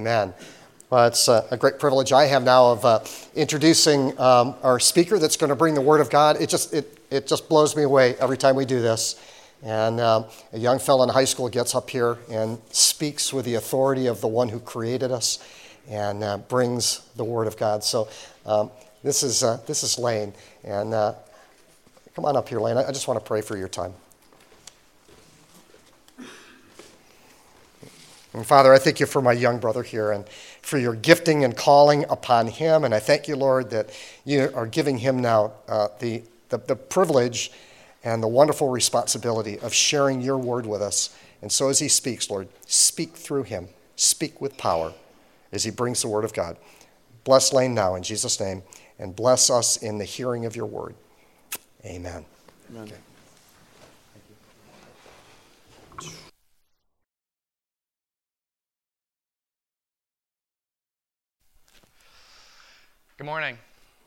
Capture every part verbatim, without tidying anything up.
Amen. Well, it's a, a great privilege I have now of uh, introducing um, our speaker that's going to bring the Word of God. It just it it just blows me away every time we do this. And um, a young fellow in high school gets up here and speaks with the authority of the one who created us and uh, brings the Word of God. So um, this is uh, this is Lane. And uh, come on up here, Lane. I, I just want to pray for your time. And Father, I thank you for my young brother here and for your gifting and calling upon him. And I thank you, Lord, that you are giving him now uh, the, the, the privilege and the wonderful responsibility of sharing your word with us. And so as he speaks, Lord, speak through him. Speak with power as he brings the word of God. Bless Lane now in Jesus' name, and bless us in the hearing of your word. Amen. Amen. Okay. Good morning.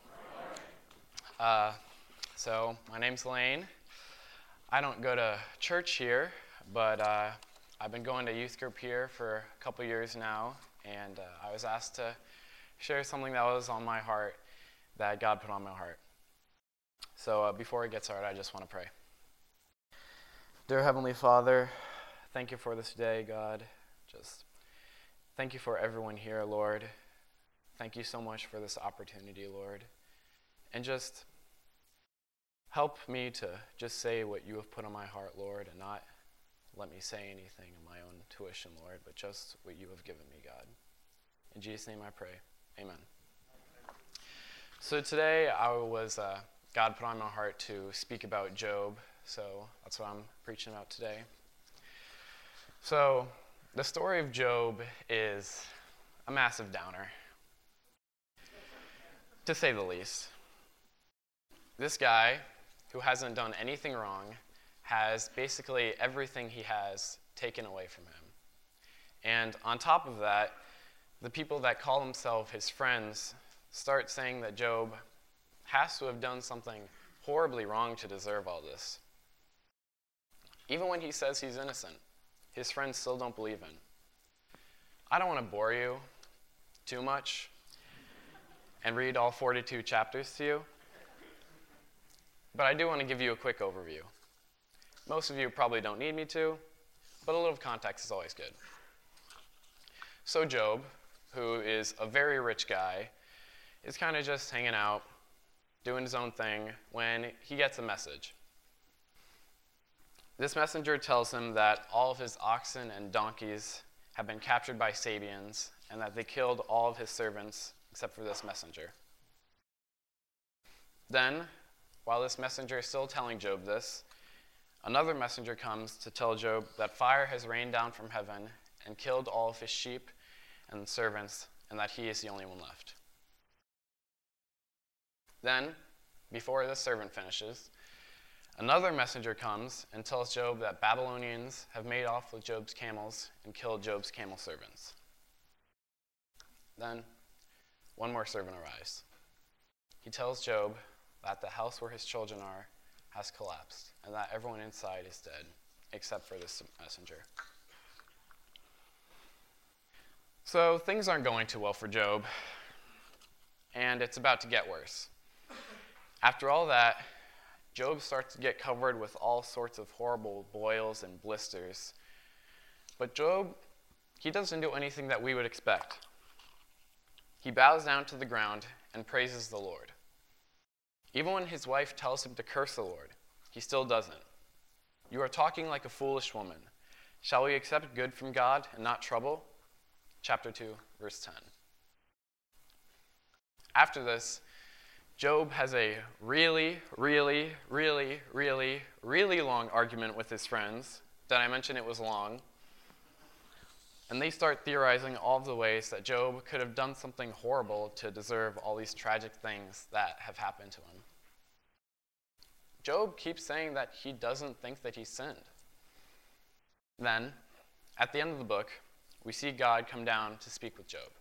Uh, so my name's Lane. I don't go to church here, but uh, I've been going to youth group here for a couple years now, and uh, I was asked to share something that was on my heart, that God put on my heart. So uh, before I get started, I just want to pray. Dear Heavenly Father, thank you for this day, God. Just thank you for everyone here, Lord. Thank you so much for this opportunity, Lord. And just help me to just say what you have put on my heart, Lord, and not let me say anything in my own tuition, Lord, but just what you have given me, God. In Jesus' name I pray. Amen. So today I was, uh, God put on my heart to speak about Job, so that's what I'm preaching about today. So the story of Job is a massive downer, to say the least. This guy, who hasn't done anything wrong, has basically everything he has taken away from him. And on top of that, the people that call themselves his friends start saying that Job has to have done something horribly wrong to deserve all this. Even when he says he's innocent, his friends still don't believe him. I don't want to bore you too much and read all forty-two chapters to you, but I do want to give you a quick overview. Most of you probably don't need me to, but a little context is always good. So Job, who is a very rich guy, is kind of just hanging out, doing his own thing, when he gets a message. This messenger tells him that all of his oxen and donkeys have been captured by Sabians, and that they killed all of his servants except for this messenger. Then, while this messenger is still telling Job this, another messenger comes to tell Job that fire has rained down from heaven and killed all of his sheep and servants, and that he is the only one left. Then, before this servant finishes, another messenger comes and tells Job that Babylonians have made off with Job's camels and killed Job's camel servants. Then, one more servant arrives. He tells Job that the house where his children are has collapsed and that everyone inside is dead except for this messenger. So things aren't going too well for Job, and it's about to get worse. After all that, Job starts to get covered with all sorts of horrible boils and blisters. But Job, he doesn't do anything that we would expect. He bows down to the ground and praises the Lord. Even when his wife tells him to curse the Lord, he still doesn't. You are talking like a foolish woman. Shall we accept good from God and not trouble? Chapter two, verse ten. After this, Job has a really, really, really, really, really long argument with his friends. Did I mention it was long? And they start theorizing all of the ways that Job could have done something horrible to deserve all these tragic things that have happened to him. Job keeps saying that he doesn't think that he sinned. Then, at the end of the book, we see God come down to speak with Job.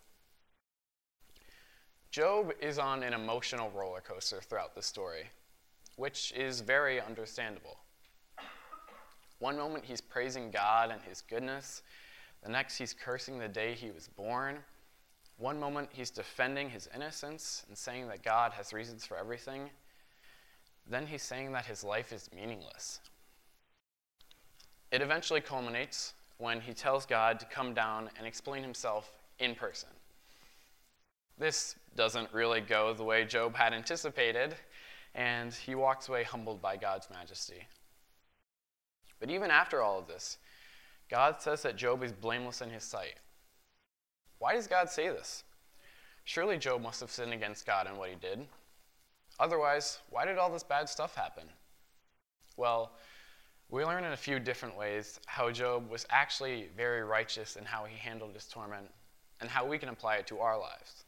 Job is on an emotional roller coaster throughout this story, which is very understandable. One moment he's praising God and his goodness. The next, he's cursing the day he was born. One moment, he's defending his innocence and saying that God has reasons for everything. Then he's saying that his life is meaningless. It eventually culminates when he tells God to come down and explain himself in person. This doesn't really go the way Job had anticipated, and he walks away humbled by God's majesty. But even after all of this, God says that Job is blameless in his sight. Why does God say this? Surely Job must have sinned against God in what he did. Otherwise, why did all this bad stuff happen? Well, we learn in a few different ways how Job was actually very righteous in how he handled his torment and how we can apply it to our lives.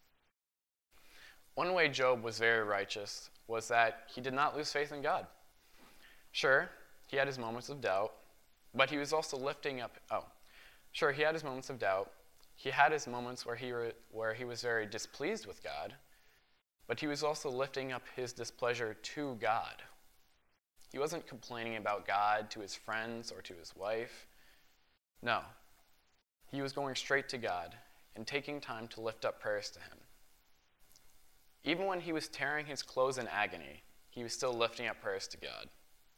One way Job was very righteous was that he did not lose faith in God. Sure, he had his moments of doubt, but he was also lifting up, oh, sure, he had his moments of doubt. He had his moments where he, re, where he was very displeased with God, but he was also lifting up his displeasure to God. He wasn't complaining about God to his friends or to his wife. No, he was going straight to God and taking time to lift up prayers to him. Even when he was tearing his clothes in agony, he was still lifting up prayers to God.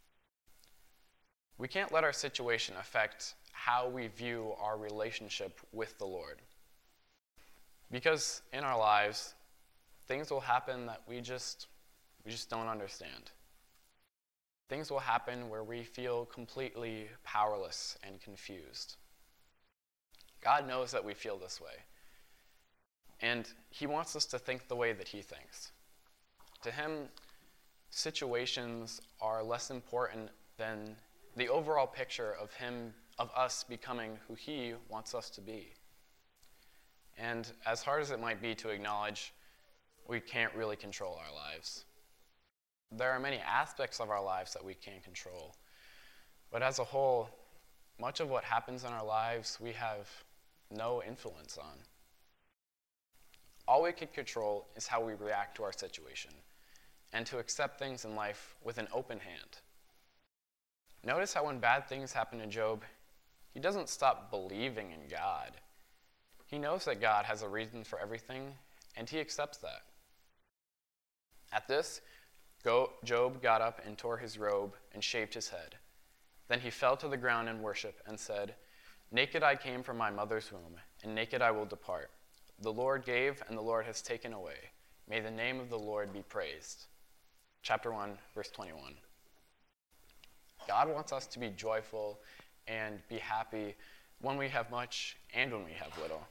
We can't let our situation affect how we view our relationship with the Lord. Because in our lives, things will happen that we just, we just don't understand. Things will happen where we feel completely powerless and confused. God knows that we feel this way. And he wants us to think the way that he thinks. To him, situations are less important than the overall picture of him, of us becoming who he wants us to be. And as hard as it might be to acknowledge, we can't really control our lives. There are many aspects of our lives that we can't control. But as a whole, much of what happens in our lives, we have no influence on. All we can control is how we react to our situation, and to accept things in life with an open hand. Notice how when bad things happen to Job, he doesn't stop believing in God. He knows that God has a reason for everything, and he accepts that. At this, Job got up and tore his robe and shaved his head. Then he fell to the ground in worship and said, "Naked I came from my mother's womb, and naked I will depart. The Lord gave, and the Lord has taken away. May the name of the Lord be praised." Chapter one, verse twenty-one. God wants us to be joyful and be happy when we have much and when we have little.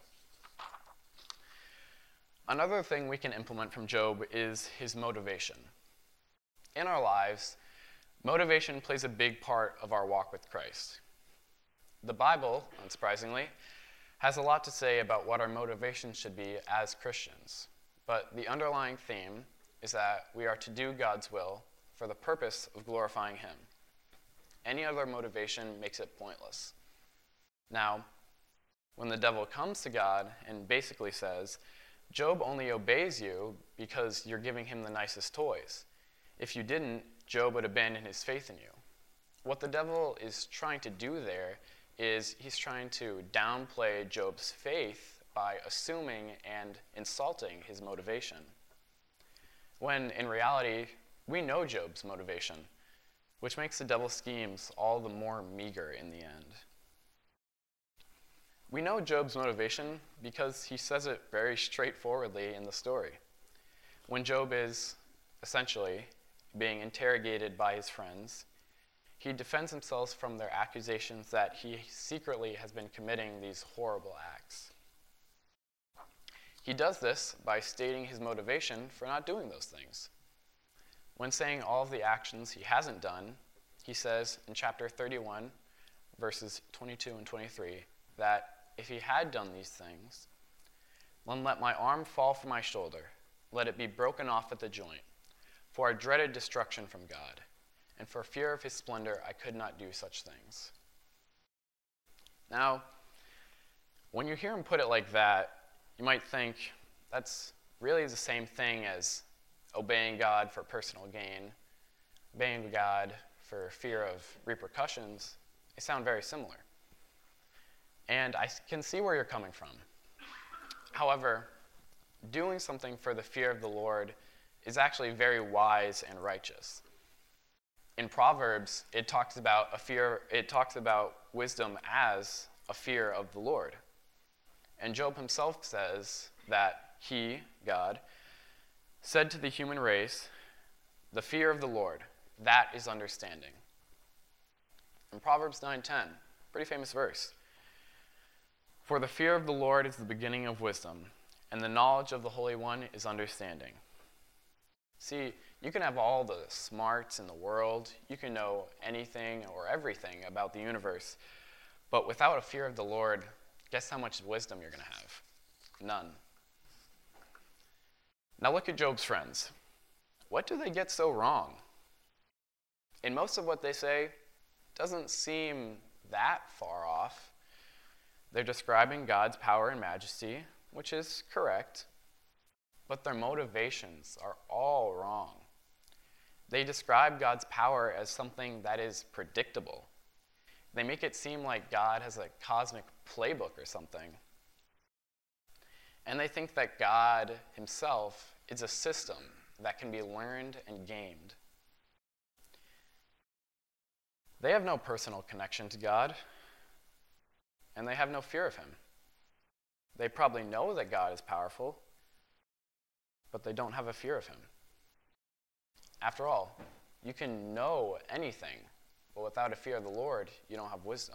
Another thing we can implement from Job is his motivation. In our lives, motivation plays a big part of our walk with Christ. The Bible, unsurprisingly, has a lot to say about what our motivation should be as Christians. But the underlying theme is that we are to do God's will for the purpose of glorifying him. Any other motivation makes it pointless. Now, when the devil comes to God and basically says, "Job only obeys you because you're giving him the nicest toys. If you didn't, Job would abandon his faith in you." What the devil is trying to do there is he's trying to downplay Job's faith by assuming and insulting his motivation. When in reality, we know Job's motivation, which makes the devil's schemes all the more meager in the end. We know Job's motivation because he says it very straightforwardly in the story. When Job is, essentially, being interrogated by his friends, he defends himself from their accusations that he secretly has been committing these horrible acts. He does this by stating his motivation for not doing those things. When saying all of the actions he hasn't done, he says in chapter thirty-one, verses twenty-two and twenty-three, that if he had done these things, "Then let my arm fall from my shoulder, let it be broken off at the joint, for I dreaded destruction from God, and for fear of his splendor I could not do such things." Now, when you hear him put it like that, you might think that's really the same thing as obeying God for personal gain, obeying God for fear of repercussions. They sound very similar. And I can see where you're coming from. However, doing something for the fear of the Lord is actually very wise and righteous. In Proverbs, it talks about a fear, it talks about wisdom as a fear of the Lord. And Job himself says that he, God, said to the human race, the fear of the Lord, that is understanding. In Proverbs nine ten, pretty famous verse. For the fear of the Lord is the beginning of wisdom, and the knowledge of the Holy One is understanding. See, you can have all the smarts in the world, you can know anything or everything about the universe, but without a fear of the Lord, guess how much wisdom you're going to have? None. Now look at Job's friends. What do they get so wrong? And most of what they say doesn't seem that far off. They're describing God's power and majesty, which is correct, but their motivations are all wrong. They describe God's power as something that is predictable. They make it seem like God has a cosmic playbook or something. And they think that God himself is a system that can be learned and gamed. They have no personal connection to God, and they have no fear of him. They probably know that God is powerful, but they don't have a fear of him. After all, you can know anything, but without a fear of the Lord, you don't have wisdom.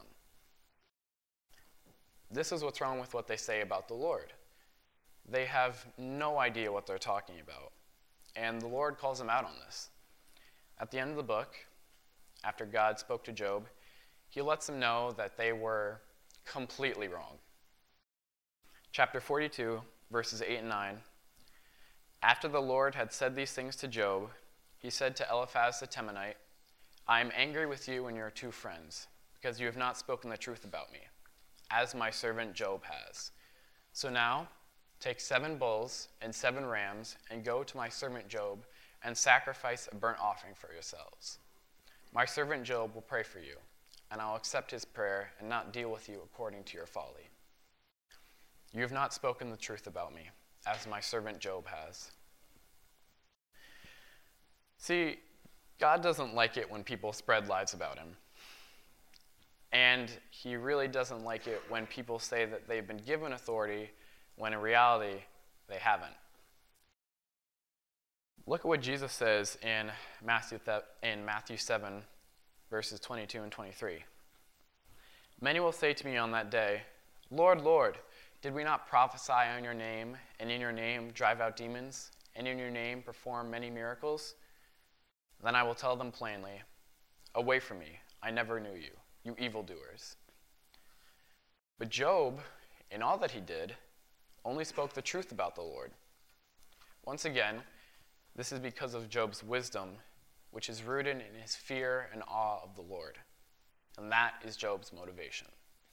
This is what's wrong with what they say about the Lord. They have no idea what they're talking about, and the Lord calls them out on this. At the end of the book, after God spoke to Job, he lets them know that they were completely wrong. Chapter forty-two, verses eight and nine. After the Lord had said these things to Job, he said to Eliphaz the Temanite, I am angry with you and your two friends, because you have not spoken the truth about me, as my servant Job has. So now, take seven bulls and seven rams, and go to my servant Job, and sacrifice a burnt offering for yourselves. My servant Job will pray for you, and I will accept his prayer and not deal with you according to your folly. You have not spoken the truth about me, as my servant Job has. See, God doesn't like it when people spread lies about him. And he really doesn't like it when people say that they've been given authority when in reality they haven't. Look at what Jesus says in Matthew, th- in Matthew seven, verses twenty-two and twenty-three. Many will say to me on that day, Lord, Lord, did we not prophesy in your name, and in your name drive out demons, and in your name perform many miracles? Then I will tell them plainly, away from me, I never knew you, you evildoers. But Job, in all that he did, only spoke the truth about the Lord. Once again, this is because of Job's wisdom, which is rooted in his fear and awe of the Lord. And that is Job's motivation.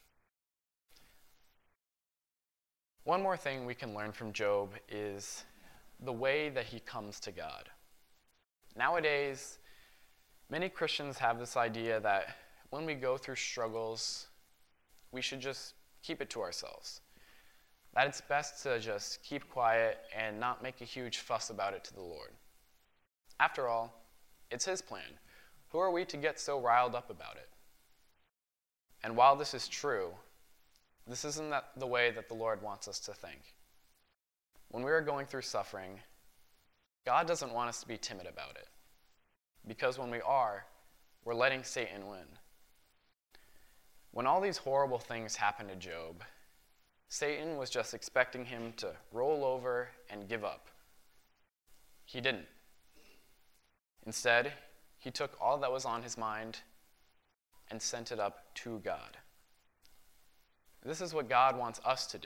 One more thing we can learn from Job is the way that he comes to God. Nowadays, many Christians have this idea that when we go through struggles, we should just keep it to ourselves. That it's best to just keep quiet and not make a huge fuss about it to the Lord. After all, it's his plan. Who are we to get so riled up about it? And while this is true, this isn't that the way that the Lord wants us to think. When we are going through suffering, God doesn't want us to be timid about it. Because when we are, we're letting Satan win. When all these horrible things happened to Job, Satan was just expecting him to roll over and give up. He didn't. Instead, he took all that was on his mind and sent it up to God. This is what God wants us to do.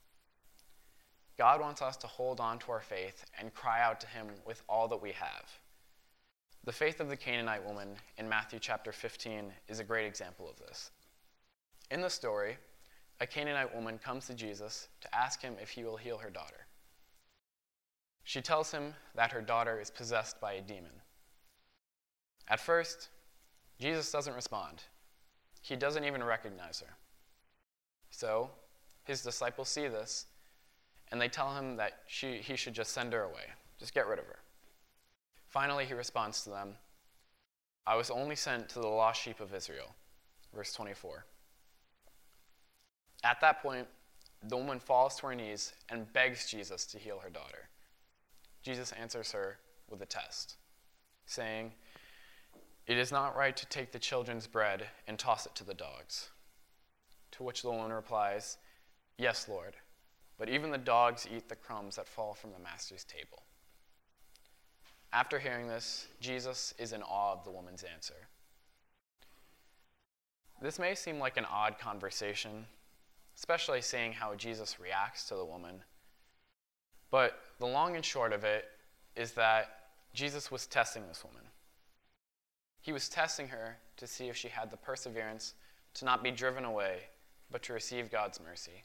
God wants us to hold on to our faith and cry out to him with all that we have. The faith of the Canaanite woman in Matthew chapter fifteen is a great example of this. In the story, a Canaanite woman comes to Jesus to ask him if he will heal her daughter. She tells him that her daughter is possessed by a demon. At first, Jesus doesn't respond. He doesn't even recognize her. So his disciples see this, and they tell him that she, he should just send her away. Just get rid of her. Finally, he responds to them, I was only sent to the lost sheep of Israel. Verse twenty-four. At that point, the woman falls to her knees and begs Jesus to heal her daughter. Jesus answers her with a test, saying, It is not right to take the children's bread and toss it to the dogs. To which the woman replies, Yes, Lord, but even the dogs eat the crumbs that fall from the master's table. After hearing this, Jesus is in awe of the woman's answer. This may seem like an odd conversation, especially seeing how Jesus reacts to the woman. But the long and short of it is that Jesus was testing this woman. He was testing her to see if she had the perseverance to not be driven away, but to receive God's mercy.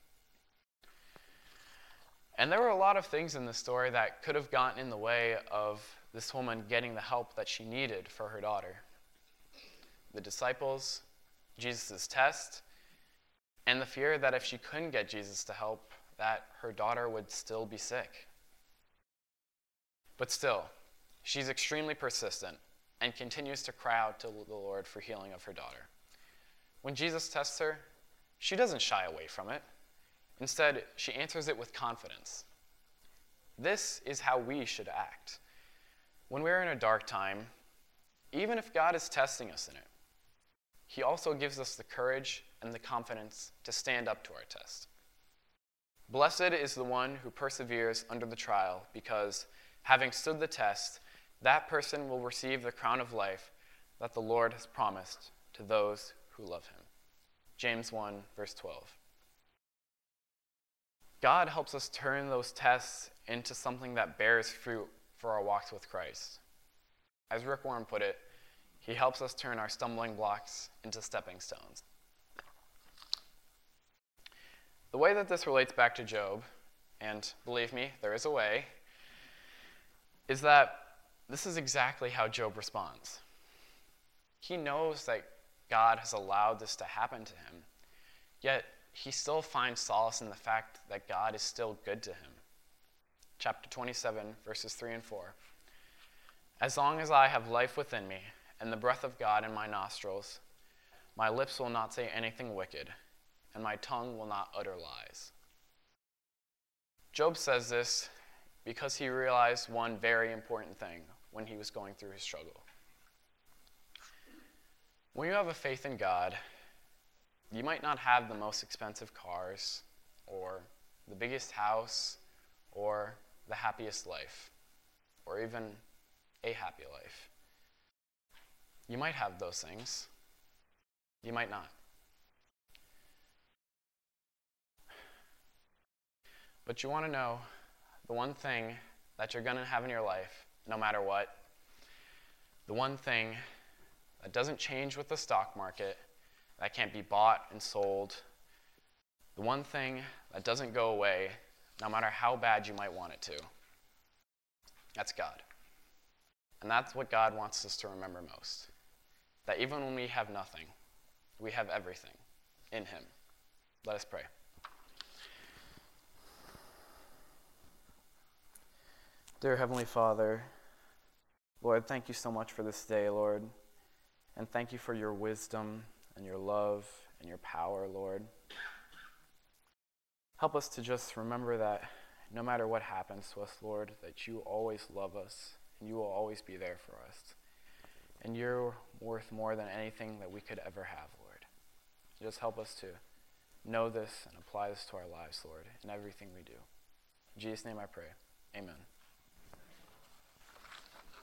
And there were a lot of things in this story that could have gotten in the way of this woman getting the help that she needed for her daughter. The disciples, Jesus' test, and the fear that if she couldn't get Jesus to help, that her daughter would still be sick. But still, she's extremely persistent and continues to cry out to the Lord for healing of her daughter. When Jesus tests her, she doesn't shy away from it. Instead, she answers it with confidence. This is how we should act. When we're in a dark time, even if God is testing us in it, he also gives us the courage and the confidence to stand up to our test. Blessed is the one who perseveres under the trial, because, having stood the test, that person will receive the crown of life that the Lord has promised to those who love him. James one, verse twelve. God helps us turn those tests into something that bears fruit for our walks with Christ. As Rick Warren put it, he helps us turn our stumbling blocks into stepping stones. The way that this relates back to Job, and believe me, there is a way, is that this is exactly how Job responds. He knows that God has allowed this to happen to him, yet he still finds solace in the fact that God is still good to him. Chapter twenty-seven, verses three and four. As long as I have life within me and the breath of God in my nostrils, my lips will not say anything wicked, and my tongue will not utter lies. Job says this because he realized one very important thing when he was going through his struggle. When you have a faith in God, you might not have the most expensive cars, or the biggest house, or the happiest life, or even a happy life. You might have those things. You might not. But you want to know the one thing that you're going to have in your life, no matter what, the one thing that doesn't change with the stock market, that can't be bought and sold, the one thing that doesn't go away, no matter how bad you might want it to, that's God. And that's what God wants us to remember most. That even when we have nothing, we have everything in him. Let us pray. Dear Heavenly Father, Lord, thank you so much for this day, Lord. And thank you for your wisdom and your love and your power, Lord. Help us to just remember that no matter what happens to us, Lord, that you always love us and you will always be there for us. And you're worth more than anything that we could ever have, Lord. Just help us to know this and apply this to our lives, Lord, in everything we do. In Jesus' name I pray. Amen.